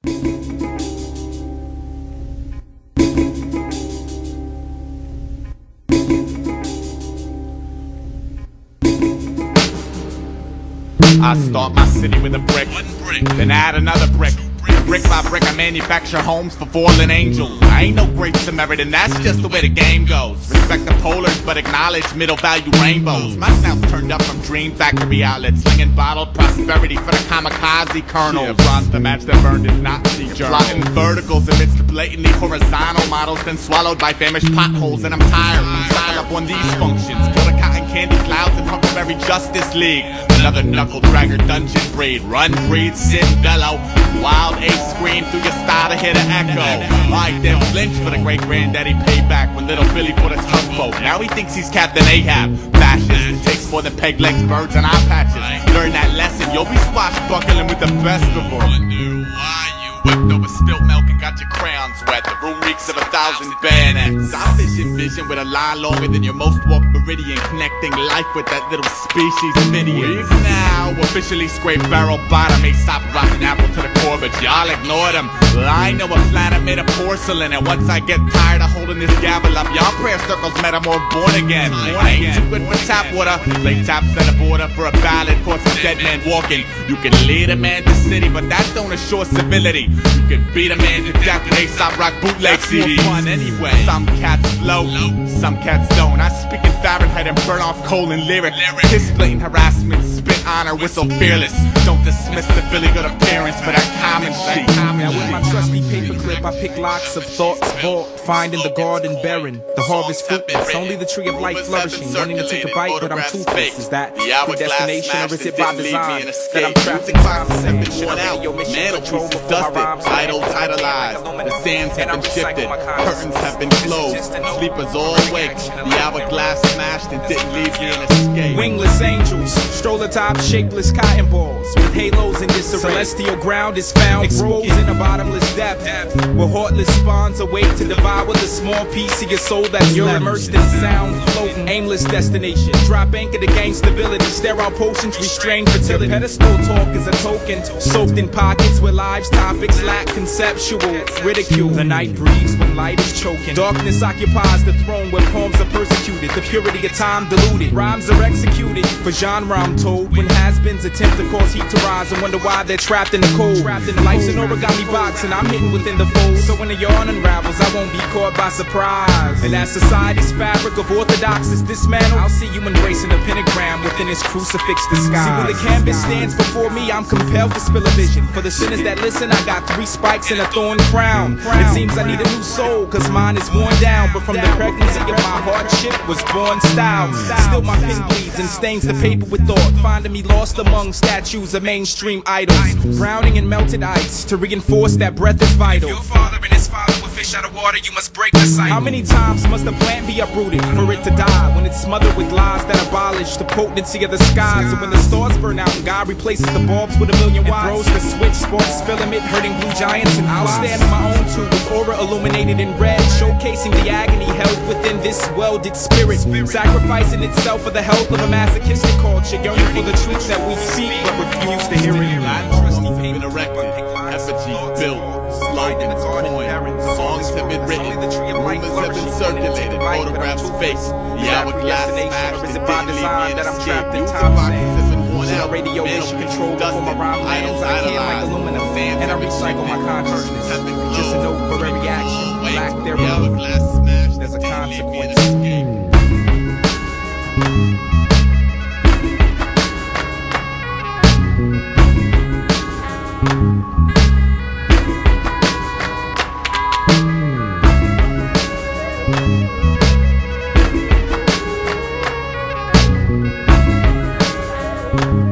I start my city with a brick, then add another brick. Brick by brick, I manufacture homes for fallen angels. I ain't no great Samaritan, that's just the way the game goes. Respect the polars, but acknowledge middle value rainbows. My sound's turned up from Dream Factory outlets, slinging bottled prosperity for the kamikaze colonel. Yeah, bronze the match that burned his Nazi journal. Plotting verticals amidst blatantly horizontal models, then swallowed by famished potholes. And I'm tired from style up on these functions. Kill the cotton candy clouds and Huckleberry Justice League. Another knuckle dragger dungeon breed. Run, breed, sit, bellow. Wild ace scream through your style to hear the echo. Alright then, flinch for the great granddaddy payback when little Billy put a tugboat. Now he thinks he's Captain Ahab. Fascist, takes more than peg legs, birds, and eye patches. Learn that lesson, you'll be swashbuckling with the best of them. Whipped over spilt milk and got your crayons wet. The room reeks of 1,000 bayonets. I vision with a line longer than your most walked meridian, connecting life with that little species of idiot. We've now officially scraped barrel bottom, Aesop rotten apple to the core, but y'all ignored them. Well, I know a planet made of porcelain, and once I get tired of holding this gavel up, y'all prayer circles met I'm more born again. I ain't too good for tap water. Lay taps at a border for a ballad, course a dead man walking. You can lead a man to city, but that don't assure civility. You can beat a man to death with Aesop rock bootleg CDs. Fun anyway. Some cats float, some cats don't. I speak in Fahrenheit and burn off coal and lyric. Kiss blatant harassment, spit honor, whistle fearless. Don't dismiss the Philly good appearance for that common sheet. Now with my trusty paperclip, I pick locks of thoughts vault, find in the garden barren, the harvest fruitless. Only the tree of life flourishing, wanting to take a bite, but I'm toothless. Is that predestination, or is it by design that I'm trapped in time? Have been worn out, mantelpieces dusted, idols idolized, the sands have been shifted, curtains have been closed, sleepers all awake, the hourglass smashed and didn't leave me an escape. Wingless angels, stroll atop shapeless cotton balls, with halos in disarray. Celestial ground is found, exposed in a bottomless depth, where heartless spawns await to devour the small piece of your soul that's you're immersed in sound, floating, aimless destination. Drop anchor to gain stability, sterile potions restrain fertility. Pedestal talk is a token, soaked in pockets where lives topics lack conceptual ridicule. The night breathes when light is choking. Darkness occupies the throne where poems are persecuted. The purity of time diluted. Rhymes are executed for genre, I'm told. When has-beens attempt to cause heat to rise and wonder why they're trapped in the cold. Life's an origami box and I'm hidden within the fold. So when the yarn unravels, I won't be caught by surprise. And as society's fabric of orthodox is dismantled, I'll see you embracing the pentagram within its crucifix disguise. See, when the canvas stands before me, I'm compelled to spill a vision. For the sinners that listen, I got 3 spikes and a thorn crown. It seems I need a new soul, cause mine is worn down. But from the pregnancy of my hardship was born style. Still my pen bleeds and stains the paper with thought, finding me lost among statues of mainstream idols. Drowning in melted ice to reinforce that breath is vital. Your father and his father were fish out of water, you must break the cycle. How many times must a plant be uprooted for it to die? When it's smothered with lies that abolish the potency of the skies. And when the stars burn out and God replaces the bulbs with 1,000,000 watts, throws the switch, sparks filament, hurting blue giants and I'll stand on my own too, with aura illuminated in red, showcasing the agony held within this welded spirit, sacrificing itself for the health of a masochistic culture, yearning for the truths that we speak but refuse to hear it. Been erected, effigy built, slogan coined, songs have been written, rumors have been circulated, photographs faked, the hourglass smashed and didn't leave me an escape. Music boxes have been worn out, mantelpieces dusted, idols idolized, the sands have been shifted, curtains have been closed, just a note for every action, lack the thereof, hourglass smashed there's a and didn't leave me an consequence. escape. you.